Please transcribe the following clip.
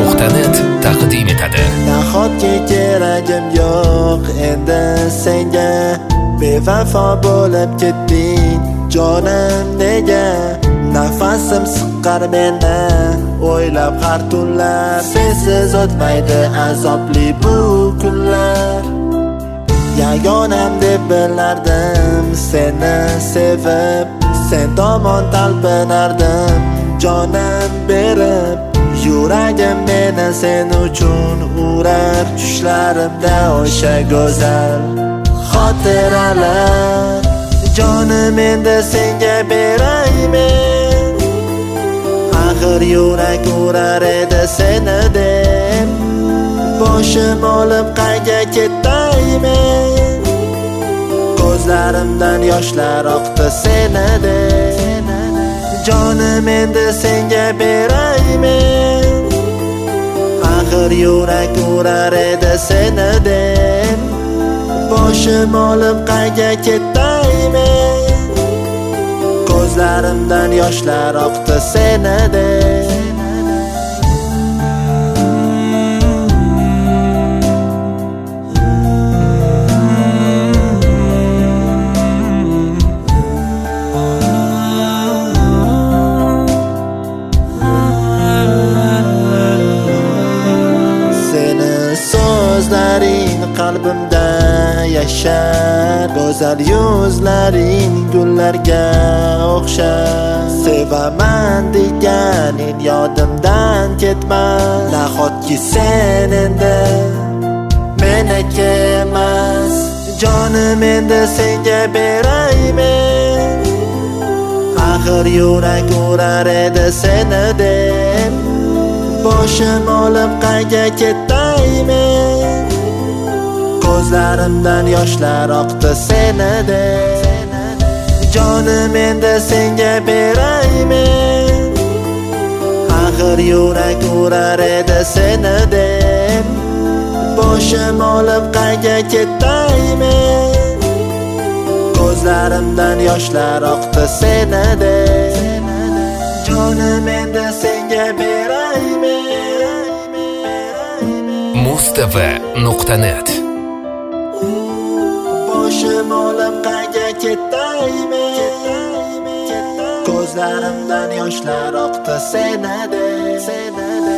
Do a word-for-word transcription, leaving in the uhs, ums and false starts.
nuqta net taqdim etadi. Nahotki keragim yo'q endi senga, bevafo bo'lib ketding jonim nega? Nafasim siqqar meni o'ylab har tunlar, sensiz o'tmaydi azobli bu kunlar. Yagonam deb bilardim seni sevib, sen tomon talpinardim jonim berib. Yuragim meni sen uchun urar, tushlarimda o'sha go'zal xotiralar. Jonim endi senga beraymen, axir yurak urar edi seni deb. Boshim olib qayga ketaymen, ko'zlarimdan yoshlar oqdi seni deb. Jonim endi senga beraymen, axir yurak urar edi seni deb. Boshim olib qayga ketaymen, ko'zlarimdan yoshlar oqdi seni deb. So'zlaring qalbimda yashar, go'zal yuzlaring gullarga o'xshar. Sevaman deganing yodimdan ketmas, nahotki sen endi meniki emas. Jonim endi senga beraymen, axir yurak urar edi seni deb. Boshim olib qayga ketaymen, ko'zlarimdan yoshlar oqdi seni deb. Jonim endi senga beraymen, axir yurak urar edi seni deb. Boshim olib qayga ketaymen, ko'zlarimdan yoshlar oqdi seni deb. Jonim endi senga beraymen. mustv nuqta net. Boshim olib qayga ketaymen, ko'zlarimdan yoshlar oqdi seni deb.